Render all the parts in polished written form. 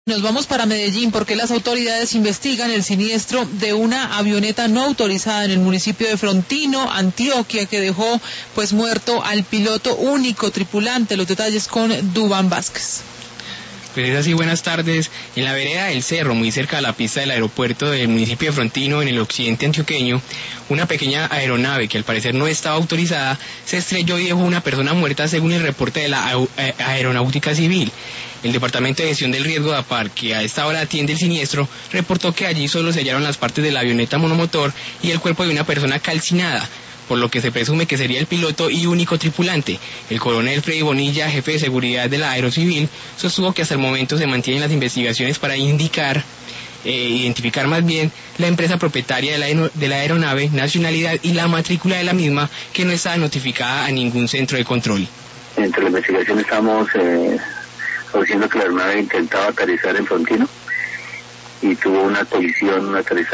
Nos vamos para Medellín porque las autoridades investigan el siniestro de una avioneta no autorizada en el municipio de Frontino, Antioquia, que dejó muerto al piloto único tripulante. Los detalles con Duván Vázquez. Pues es así, buenas tardes. En la vereda del Cerro, muy cerca de la pista del aeropuerto del municipio de Frontino, en el occidente antioqueño, una pequeña aeronave que al parecer no estaba autorizada se estrelló y dejó una persona muerta, según el reporte de la Aeronáutica Civil. El Departamento de Gestión del Riesgo de APAR, que a esta hora atiende el siniestro, reportó que allí solo se hallaron las partes de la avioneta monomotor y el cuerpo de una persona calcinada, por lo que se presume que sería el piloto y único tripulante. El coronel Freddy Bonilla, jefe de seguridad de la Aerocivil, sostuvo que hasta el momento se mantienen las investigaciones para identificar más bien la empresa propietaria de la aeronave, nacionalidad y la matrícula de la misma, que no estaba notificada a ningún centro de control. Entre la investigación estamos diciendo que la aeronave intentaba aterrizar en Frontino y tuvo una colisión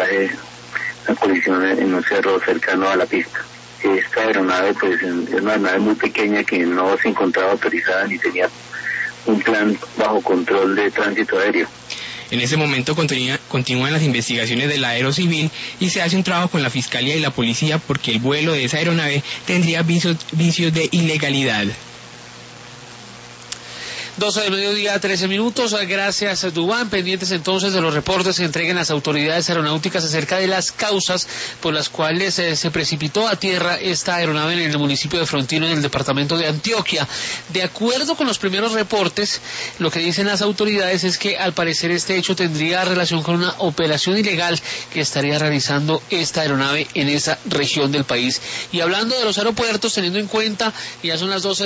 en un cerro cercano a la pista. Esta aeronave es una aeronave muy pequeña que no se encontraba autorizada ni tenía un plan bajo control de tránsito aéreo. En ese momento continúan las investigaciones de la Aerocivil y se hace un trabajo con la Fiscalía y la Policía porque el vuelo de esa aeronave tendría vicios de ilegalidad. 12 del mediodía, 13 minutos. Gracias, Duván. Pendientes entonces de los reportes que entreguen las autoridades aeronáuticas acerca de las causas por las cuales se precipitó a tierra esta aeronave en el municipio de Frontino, en el departamento de Antioquia. De acuerdo con los primeros reportes, lo que dicen las autoridades es que al parecer este hecho tendría relación con una operación ilegal que estaría realizando esta aeronave en esa región del país. Y hablando de los aeropuertos, teniendo en cuenta, ya son las 12